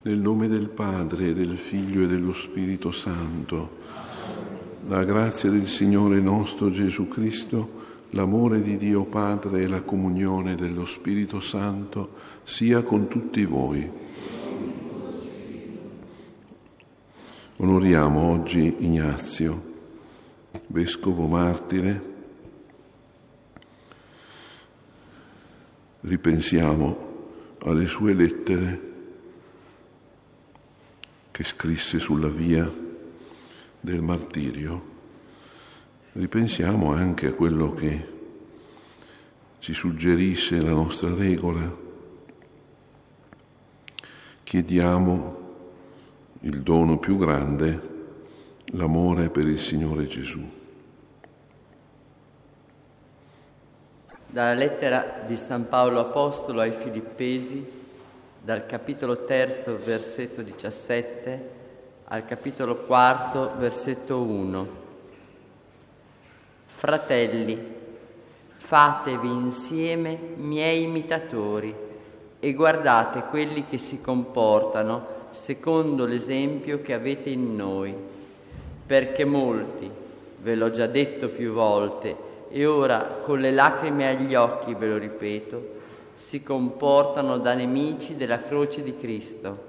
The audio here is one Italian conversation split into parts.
Nel nome del Padre, del Figlio e dello Spirito Santo, la grazia del Signore nostro Gesù Cristo, l'amore di Dio Padre e la comunione dello Spirito Santo sia con tutti voi. Onoriamo oggi Ignazio, vescovo martire. Ripensiamo alle sue lettere che scrisse sulla via del martirio. Ripensiamo anche a quello che ci suggerisce la nostra regola. Chiediamo il dono più grande, l'amore per il Signore Gesù. Dalla lettera di San Paolo Apostolo ai Filippesi, dal capitolo 3, versetto 17, al capitolo 4, versetto 1. Fratelli, fatevi insieme miei imitatori e guardate quelli che si comportano secondo l'esempio che avete in noi, perché molti, ve l'ho già detto più volte e ora con le lacrime agli occhi ve lo ripeto, si comportano da nemici della croce di Cristo.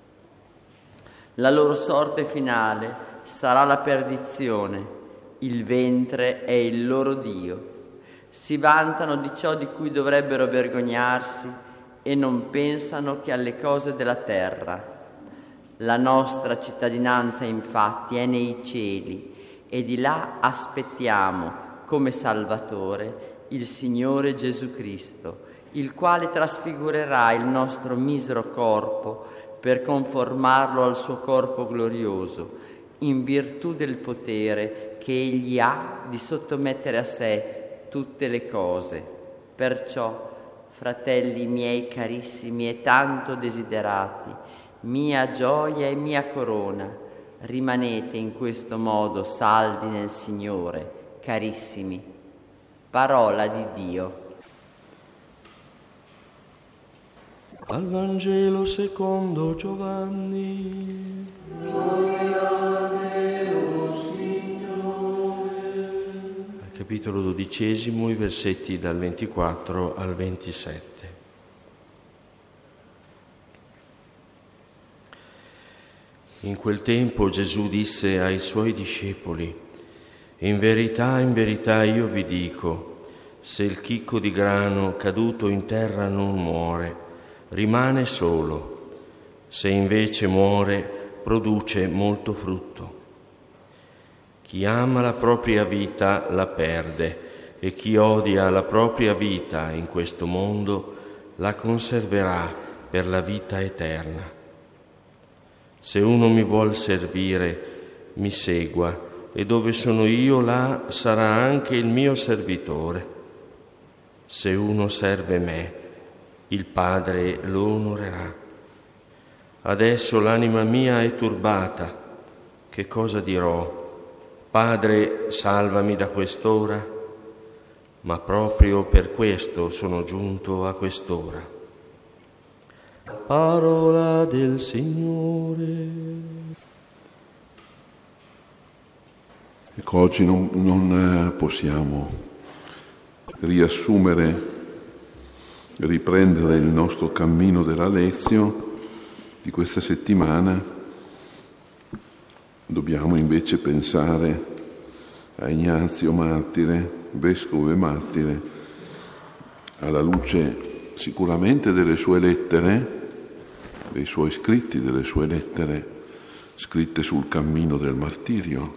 La loro sorte finale sarà la perdizione, il ventre è il loro Dio. Si vantano di ciò di cui dovrebbero vergognarsi e non pensano che alle cose della terra. La nostra cittadinanza infatti è nei cieli e di là aspettiamo come Salvatore il Signore Gesù Cristo, il quale trasfigurerà il nostro misero corpo per conformarlo al suo corpo glorioso, in virtù del potere che Egli ha di sottomettere a sé tutte le cose. Perciò, fratelli miei carissimi e tanto desiderati, mia gioia e mia corona, rimanete in questo modo saldi nel Signore, carissimi. Parola di Dio. Al Vangelo secondo Giovanni. Gloria a te, o Signore. Al capitolo 12, i versetti dal 24 al 27. In quel tempo Gesù disse ai suoi discepoli: in verità io vi dico, se il chicco di grano caduto in terra non muore, rimane solo, se invece muore produce molto frutto. Chi ama la propria vita la perde e chi odia la propria vita in questo mondo la conserverà per la vita eterna. Se uno mi vuol servire, mi segua, e dove sono io là sarà anche il mio servitore. Se uno serve me, il Padre lo onorerà. Adesso l'anima mia è turbata. Che cosa dirò? Padre, salvami da quest'ora? Ma proprio per questo sono giunto a quest'ora. Parola del Signore. Ecco, oggi non possiamo riprendere il nostro cammino della Lezio di questa settimana. Dobbiamo invece pensare a Ignazio martire, vescovo e martire, alla luce sicuramente delle sue lettere, dei suoi scritti, delle sue lettere scritte sul cammino del martirio.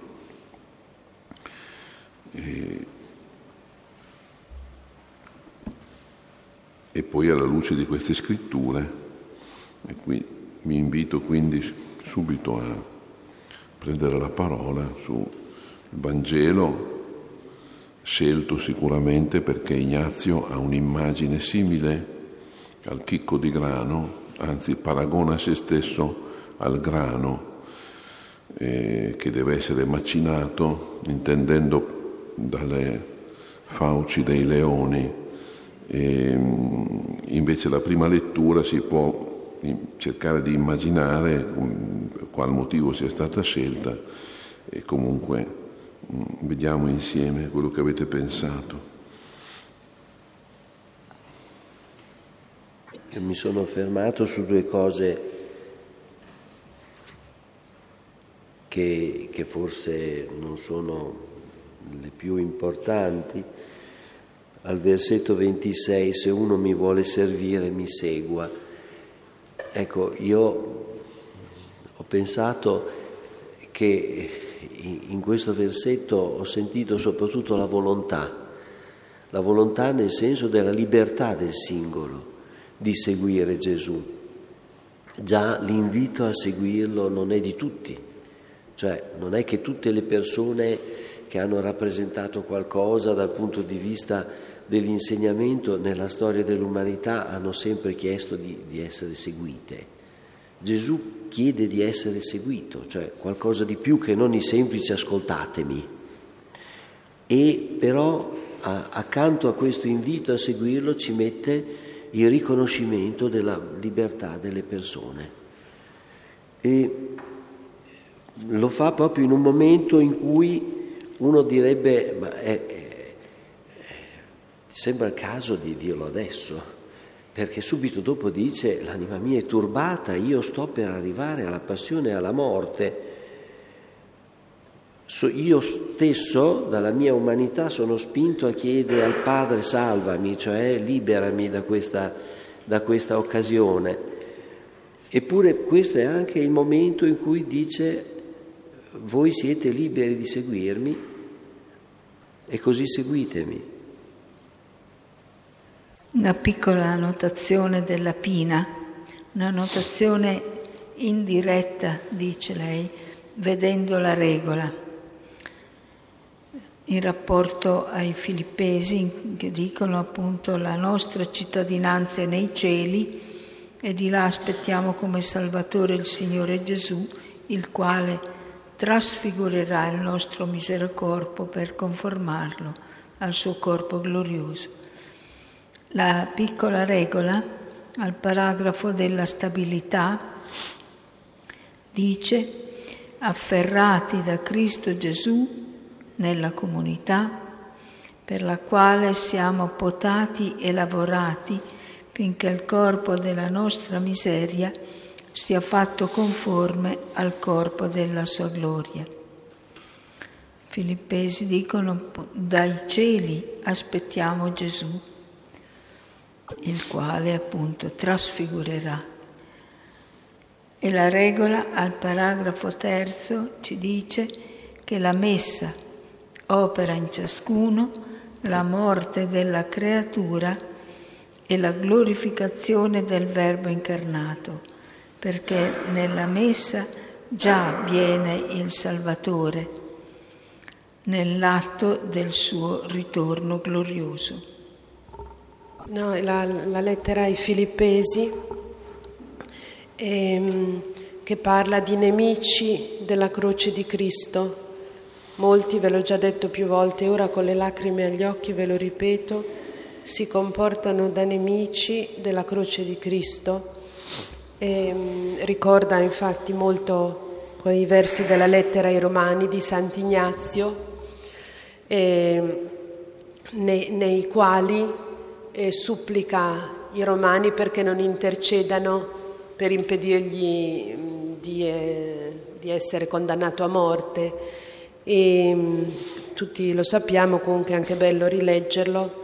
E poi alla luce di queste scritture, e qui mi invito quindi subito a prendere la parola sul Vangelo, scelto sicuramente perché Ignazio ha un'immagine simile al chicco di grano, anzi paragona se stesso al grano che deve essere macinato, intendendo dalle fauci dei leoni. E invece la prima lettura si può cercare di immaginare qual motivo sia stata scelta e comunque vediamo insieme quello che avete pensato. Io mi sono fermato su due cose che forse non sono le più importanti. Al versetto 26, se uno mi vuole servire, mi segua. Ecco, io ho pensato che in questo versetto ho sentito soprattutto la volontà nel senso della libertà del singolo di seguire Gesù. Già l'invito a seguirlo non è di tutti, cioè non è che tutte le persone che hanno rappresentato qualcosa dal punto di vista dell'insegnamento nella storia dell'umanità hanno sempre chiesto di essere seguite. Gesù chiede di essere seguito, cioè qualcosa di più che non i semplici ascoltatemi. E però accanto a questo invito a seguirlo ci mette il riconoscimento della libertà delle persone. E lo fa proprio in un momento in cui uno direbbe, ma sembra il caso di dirlo adesso, perché subito dopo dice: l'anima mia è turbata, io sto per arrivare alla passione e alla morte. Io stesso, dalla mia umanità, sono spinto a chiedere al Padre: salvami, cioè liberami da questa occasione. Eppure questo è anche il momento in cui dice: voi siete liberi di seguirmi e così seguitemi. Una piccola annotazione della Pina, una notazione indiretta, dice lei, vedendo la regola. In rapporto ai Filippesi, che dicono appunto: la nostra cittadinanza è nei cieli e di là aspettiamo come Salvatore il Signore Gesù, il quale trasfigurerà il nostro misero corpo per conformarlo al suo corpo glorioso. La piccola regola, al paragrafo della stabilità, dice: afferrati da Cristo Gesù nella comunità, per la quale siamo potati e lavorati finché il corpo della nostra miseria sia fatto conforme al corpo della sua gloria. Filippesi dicono: dai cieli aspettiamo Gesù, il quale appunto trasfigurerà. E la regola al paragrafo 3 ci dice che la messa opera in ciascuno la morte della creatura e la glorificazione del Verbo incarnato, perché nella messa già avviene il Salvatore nell'atto del suo ritorno glorioso. No, la lettera ai Filippesi che parla di nemici della croce di Cristo. Molti, ve l'ho già detto più volte, ora con le lacrime agli occhi ve lo ripeto, si comportano da nemici della croce di Cristo. Ricorda infatti molto quei versi della lettera ai Romani di Sant'Ignazio, nei quali supplica i Romani perché non intercedano per impedirgli di essere condannato a morte. E tutti lo sappiamo, comunque è anche bello rileggerlo.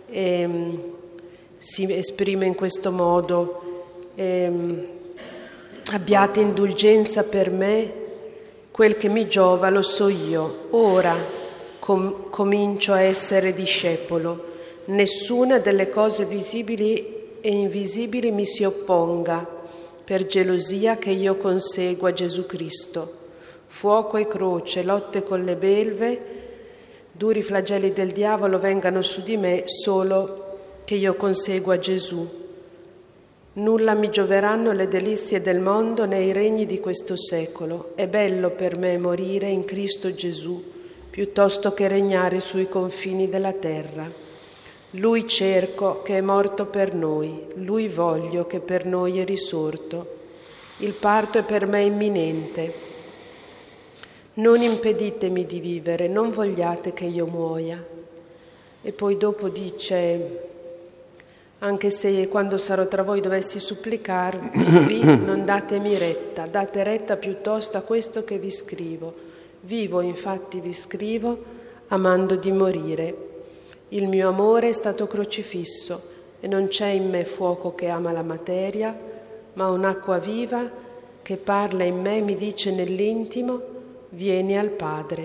Si esprime in questo modo: abbiate indulgenza per me, quel che mi giova lo so io, ora comincio a essere discepolo, nessuna delle cose visibili e invisibili mi si opponga, per gelosia che io consegua Gesù Cristo. Fuoco e croce, lotte con le belve, duri flagelli del diavolo vengano su di me, solo che io consegua Gesù. Nulla mi gioveranno le delizie del mondo né i regni di questo secolo. È bello per me morire in Cristo Gesù, piuttosto che regnare sui confini della terra. Lui cerco che è morto per noi, Lui voglio che per noi è risorto. Il parto è per me imminente. Non impeditemi di vivere, non vogliate che io muoia. E poi dopo dice: anche se quando sarò tra voi dovessi supplicarvi, non datemi retta, date retta piuttosto a questo che vi scrivo. Vivo, infatti vi scrivo, amando di morire. Il mio amore è stato crocifisso e non c'è in me fuoco che ama la materia, ma un'acqua viva che parla in me mi dice nell'intimo: vieni al Padre.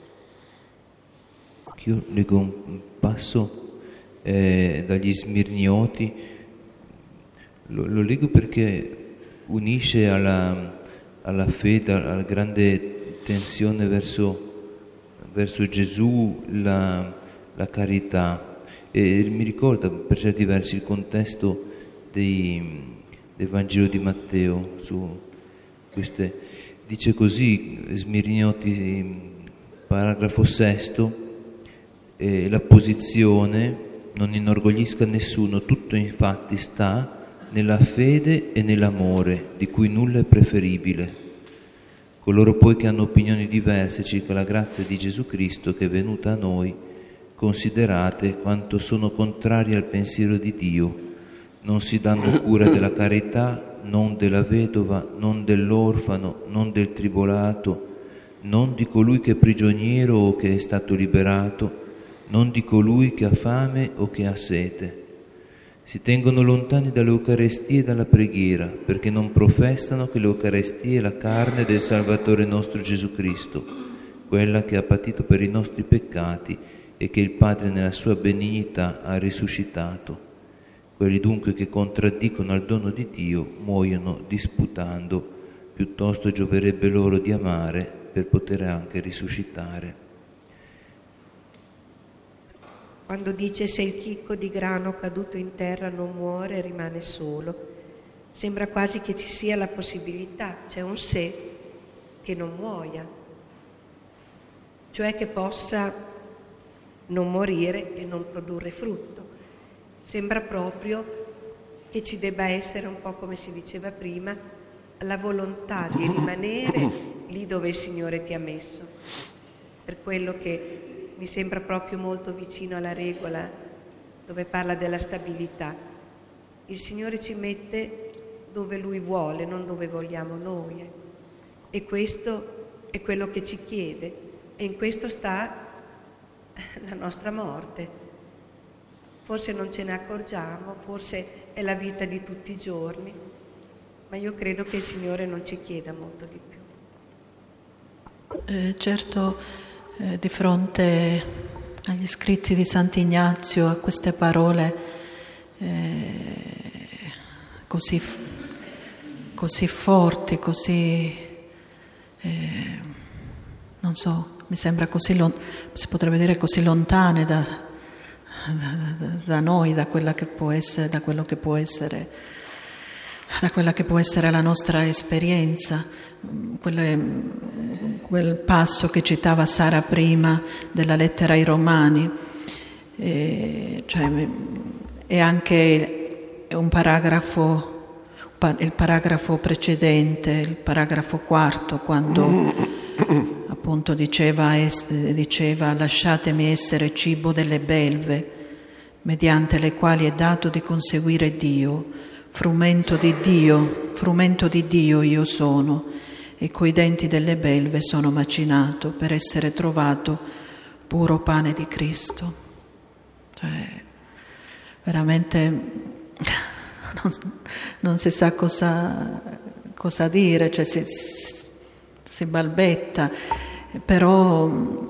Io leggo un passo dagli Smirnioti, lo leggo perché unisce alla fede, alla grande tensione verso Gesù, la carità, e mi ricorda per certi versi il contesto del Vangelo di Matteo su queste. Dice così Smirnioti, paragrafo 6, la posizione: non inorgoglisca nessuno, tutto infatti sta nella fede e nell'amore, di cui nulla è preferibile. Coloro poi che hanno opinioni diverse circa la grazia di Gesù Cristo che è venuta a noi, considerate quanto sono contrari al pensiero di Dio. Non si danno cura della carità, non della vedova, non dell'orfano, non del tribolato, non di colui che è prigioniero o che è stato liberato, non di colui che ha fame o che ha sete. Si tengono lontani dall'Eucarestia e dalla preghiera, perché non professano che l'Eucarestia è la carne del Salvatore nostro Gesù Cristo, quella che ha patito per i nostri peccati e che il Padre nella sua benignità ha risuscitato. Quelli dunque che contraddicono al dono di Dio muoiono disputando, piuttosto gioverebbe loro di amare per poter anche risuscitare. Quando dice: se il chicco di grano caduto in terra non muore, rimane solo, sembra quasi che ci sia la possibilità, c'è un se, che non muoia, cioè che possa non morire e non produrre frutto. Sembra proprio che ci debba essere, un po' come si diceva prima, la volontà di rimanere lì dove il Signore ti ha messo. Per quello che mi sembra proprio molto vicino alla regola dove parla della stabilità. Il Signore ci mette dove Lui vuole, non dove vogliamo noi. E questo è quello che ci chiede. E in questo sta la nostra morte. Forse non ce ne accorgiamo, forse è la vita di tutti i giorni, ma io credo che il Signore non ci chieda molto di più. Certo, di fronte agli scritti di Sant'Ignazio, a queste parole così forti, così non so, mi sembra così si potrebbe dire così lontane da noi, da quella che può essere, da quello che può essere, da quella che può essere la nostra esperienza. Quel passo che citava Sara prima della lettera ai Romani, cioè è anche un paragrafo, il paragrafo precedente, il paragrafo 4, quando appunto diceva lasciatemi essere cibo delle belve, mediante le quali è dato di conseguire Dio, frumento di Dio io sono, e coi denti delle belve sono macinato per essere trovato puro pane di Cristo. Cioè, veramente non si sa cosa dire, cioè si balbetta, però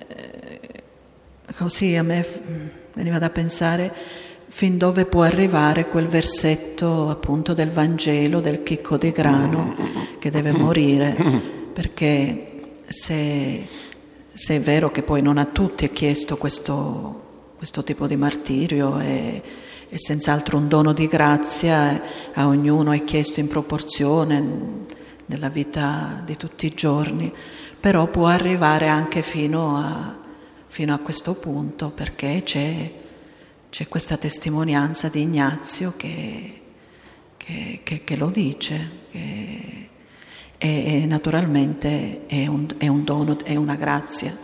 così a me veniva da pensare fin dove può arrivare quel versetto appunto del Vangelo del chicco di grano che deve morire, perché se è vero che poi non a tutti è chiesto questo tipo di martirio, è senz'altro un dono di grazia, a ognuno è chiesto in proporzione nella vita di tutti i giorni, però può arrivare anche fino a questo punto, perché c'è c'è questa testimonianza di Ignazio che lo dice, e naturalmente è un dono, è una grazia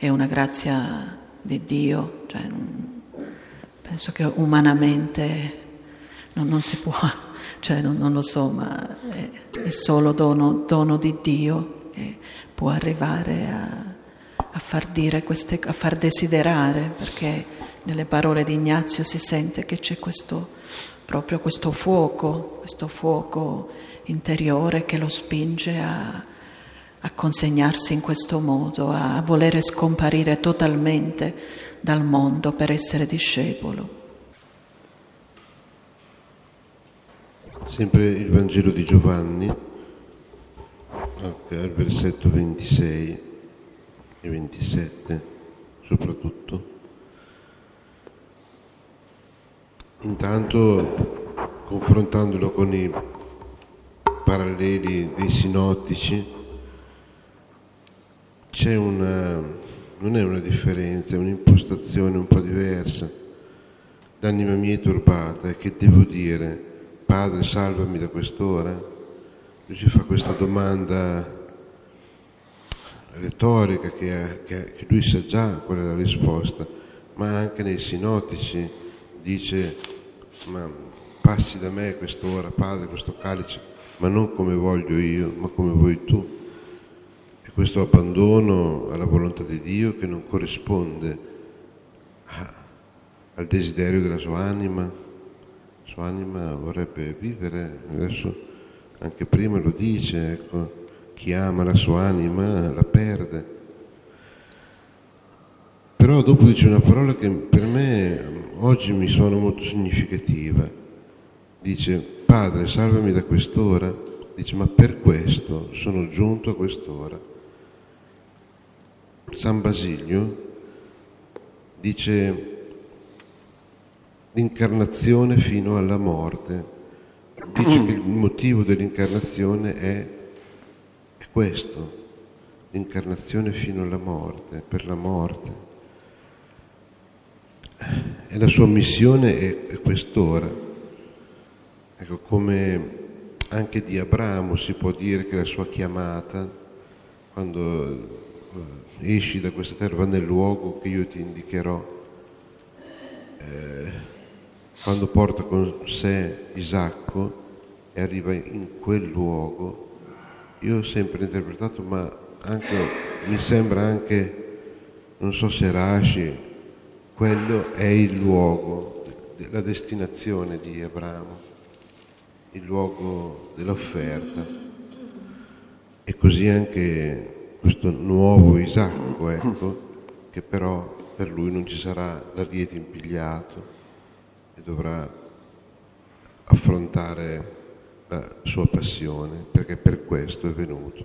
di Dio, cioè, penso che umanamente non si può, cioè non lo so, ma è solo dono di Dio che può arrivare a far dire a far desiderare, perché nelle parole di Ignazio si sente che c'è proprio questo fuoco interiore che lo spinge a consegnarsi in questo modo, a volere scomparire totalmente dal mondo per essere discepolo. Sempre il Vangelo di Giovanni, al versetto 26 e 27 soprattutto. Intanto, confrontandolo con i paralleli dei sinottici, non è una differenza, è un'impostazione un po' diversa. L'anima mia è turbata, e che devo dire? Padre, salvami da quest'ora? Lui ci fa questa domanda retorica che lui sa già qual è la risposta, ma anche nei sinottici dice: ma passi da me quest'ora, Padre, questo calice, ma non come voglio io, ma come vuoi tu. E questo abbandono alla volontà di Dio che non corrisponde al desiderio della sua anima. La sua anima vorrebbe vivere, adesso anche prima lo dice, ecco, chi ama la sua anima la perde. Però dopo dice una parola che per me oggi mi suona molto significativa. Dice: Padre, salvami da quest'ora. Dice: ma per questo sono giunto a quest'ora. San Basilio dice: l'incarnazione fino alla morte. Dice che il motivo dell'incarnazione è questo, l'incarnazione fino alla morte, per la morte. E la sua missione è quest'ora. Ecco, come anche di Abramo si può dire che la sua chiamata, quando esci da questa terra, va nel luogo che io ti indicherò, quando porta con sé Isacco e arriva in quel luogo, io ho sempre interpretato, ma anche mi sembra anche, non so se Rashi, quello è il luogo, la destinazione di Abramo, il luogo dell'offerta. E così anche questo nuovo Isacco, ecco, che però per lui non ci sarà l'ariete impigliato e dovrà affrontare la sua passione, perché per questo è venuto.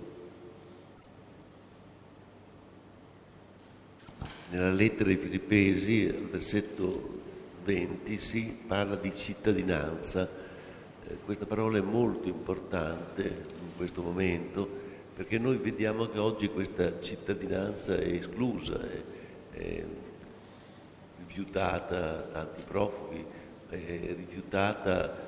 Nella lettera ai Filippesi, al versetto 20, si parla di cittadinanza. Questa parola è molto importante in questo momento, perché noi vediamo che oggi questa cittadinanza è esclusa, è rifiutata da tanti profughi, è rifiutata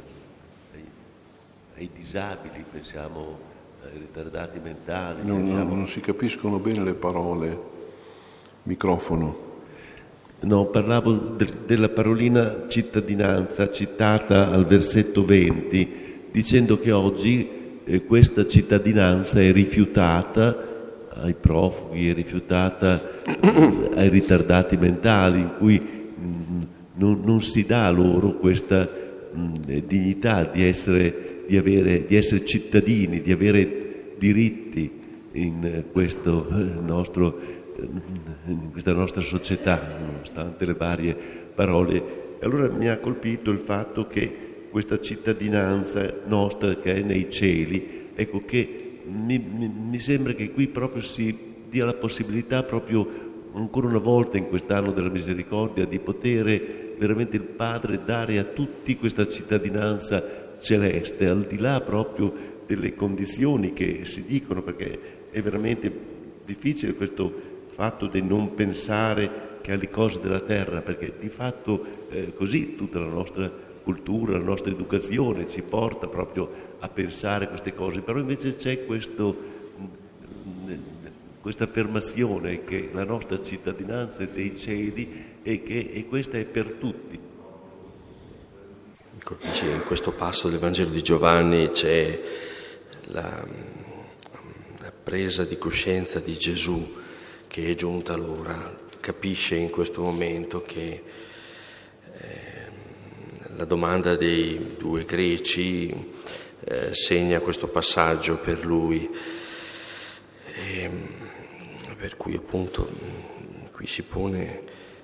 ai disabili, pensiamo ai ritardati mentali. Non si capiscono bene le parole. Microfono. No, parlavo della parolina cittadinanza citata al versetto 20, dicendo che oggi questa cittadinanza è rifiutata ai profughi, è rifiutata ai ritardati mentali, in cui non si dà loro questa dignità di essere cittadini, di avere diritti in questa nostra società, nonostante le varie parole. E allora mi ha colpito il fatto che questa cittadinanza nostra che è nei cieli, ecco, che mi sembra che qui proprio si dia la possibilità, proprio ancora una volta in quest'anno della misericordia, di poter veramente il Padre dare a tutti questa cittadinanza celeste, al di là proprio delle condizioni che si dicono, perché è veramente difficile questo fatto di non pensare anche alle cose della terra, perché di fatto così tutta la nostra cultura, la nostra educazione ci porta proprio a pensare queste cose, però invece c'è questa affermazione che la nostra cittadinanza è dei cieli e questa è per tutti. In questo passo del Vangelo di Giovanni c'è la presa di coscienza di Gesù che è giunta l'ora, capisce in questo momento che la domanda dei due greci segna questo passaggio per lui, per cui appunto qui si pone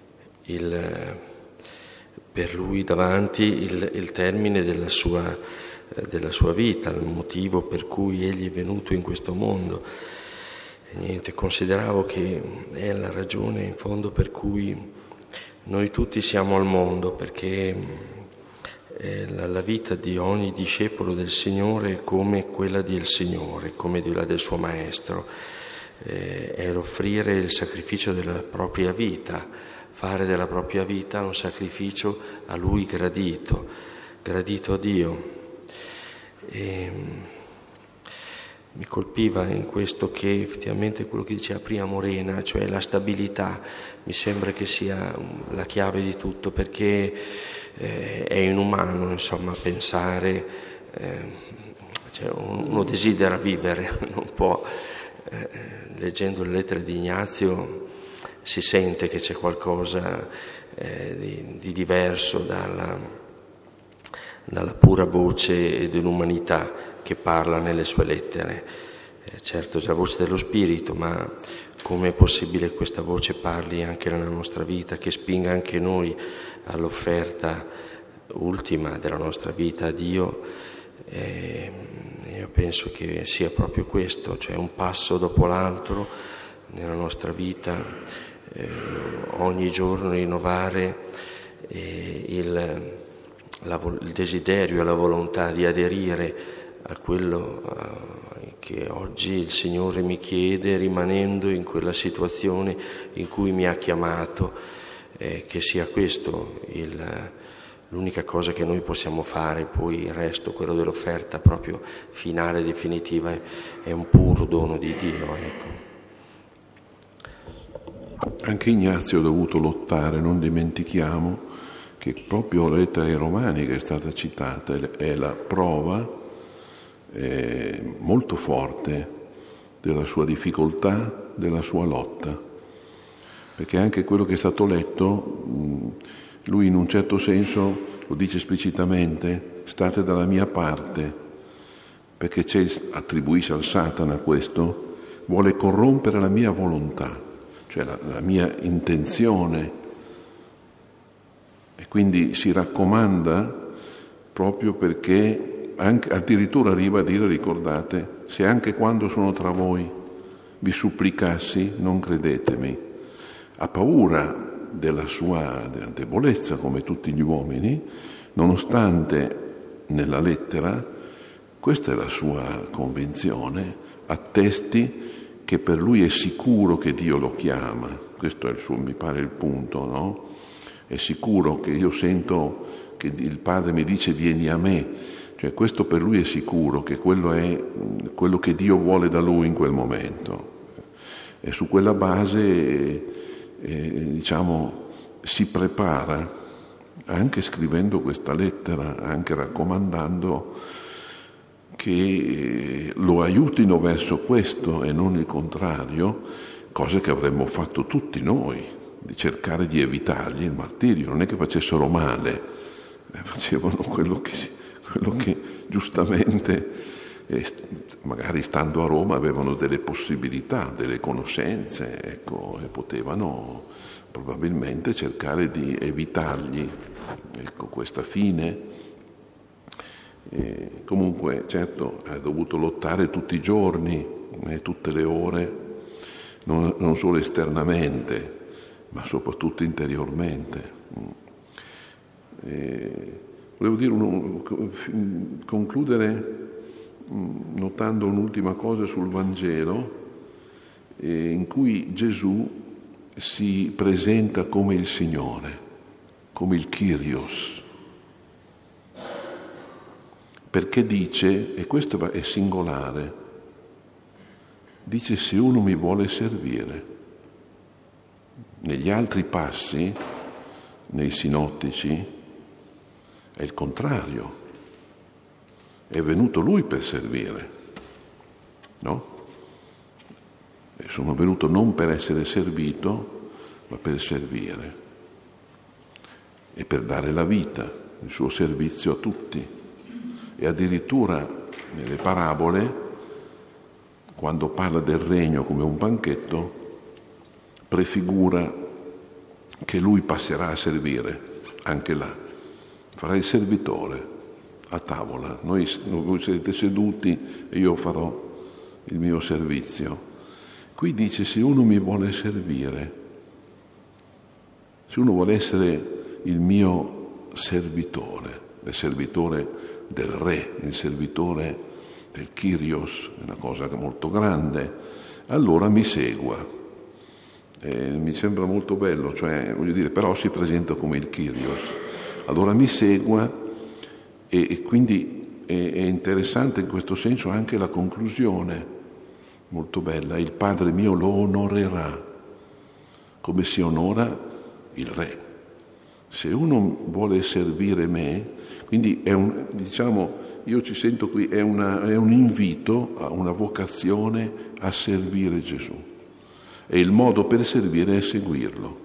per lui davanti il termine della sua vita, il motivo per cui egli è venuto in questo mondo. E niente, consideravo che è la ragione in fondo per cui noi tutti siamo al mondo, perché la vita di ogni discepolo del Signore è come quella del Signore, come quella del suo Maestro, è l'offrire il sacrificio della propria vita, fare della propria vita un sacrificio a Lui gradito a Dio. E mi colpiva in questo che effettivamente quello che diceva prima Morena, cioè la stabilità, mi sembra che sia la chiave di tutto, perché è inumano, insomma, pensare, cioè uno desidera vivere, non può, leggendo le lettere di Ignazio si sente che c'è qualcosa di diverso dalla pura voce dell'umanità che parla nelle sue lettere. Certo, c'è la voce dello Spirito, ma come è possibile che questa voce parli anche nella nostra vita, che spinga anche noi all'offerta ultima della nostra vita a Dio? Io penso che sia proprio questo, cioè un passo dopo l'altro nella nostra vita, ogni giorno rinnovare il desiderio e la volontà di aderire a quello che oggi il Signore mi chiede, rimanendo in quella situazione in cui mi ha chiamato, che sia questo l'unica cosa che noi possiamo fare. Poi il resto, quello dell'offerta proprio finale, definitiva, è un puro dono di Dio, ecco. Anche Ignazio ha dovuto lottare, non dimentichiamo che proprio la lettera ai Romani che è stata citata è la prova molto forte della sua difficoltà, della sua lotta, perché anche quello che è stato letto, lui in un certo senso lo dice esplicitamente: state dalla mia parte, perché attribuisce al Satana questo, vuole corrompere la mia volontà, cioè la mia intenzione, e quindi si raccomanda proprio perché addirittura arriva a dire, ricordate, se anche quando sono tra voi vi supplicassi non credetemi. Ha paura della sua debolezza come tutti gli uomini, nonostante nella lettera, questa è la sua convinzione, attesti che per lui è sicuro che Dio lo chiama. Questo è il suo, mi pare, il punto, no? È sicuro che io sento che il Padre mi dice vieni a me, cioè questo per lui è sicuro, che quello è quello che Dio vuole da lui in quel momento. E su quella base, diciamo, si prepara, anche scrivendo questa lettera, anche raccomandando che lo aiutino verso questo e non il contrario, cose che avremmo fatto tutti noi, di cercare di evitargli il martirio. Non è che facessero male, facevano quello che giustamente, magari stando a Roma, avevano delle possibilità, delle conoscenze, ecco, e potevano probabilmente cercare di evitargli, ecco, questa fine. Comunque, certo, ha dovuto lottare tutti i giorni, tutte le ore, non solo esternamente, ma soprattutto interiormente. Volevo dire concludere notando un'ultima cosa sul Vangelo, in cui Gesù si presenta come il Signore, come il Kyrios, perché dice, e questo è singolare, dice se uno mi vuole servire. Negli altri passi, nei sinottici, è il contrario. È venuto lui per servire, no? E sono venuto non per essere servito, ma per servire e per dare la vita, il suo servizio a tutti. E addirittura nelle parabole, quando parla del regno come un banchetto, prefigura che lui passerà a servire, anche là. Farà il servitore a tavola. Voi siete seduti e io farò il mio servizio. Qui dice se uno mi vuole servire, se uno vuole essere il mio servitore, il servitore del re, il servitore del Kyrios, è una cosa molto grande, allora mi segua. Mi sembra molto bello, cioè, voglio dire, però si presenta come il Kyrios. Allora mi segua e quindi è interessante in questo senso anche la conclusione, molto bella. Il Padre mio lo onorerà, come si onora il Re. Se uno vuole servire me, quindi è io ci sento qui, è un invito a una vocazione a servire Gesù. E il modo per servire è seguirlo.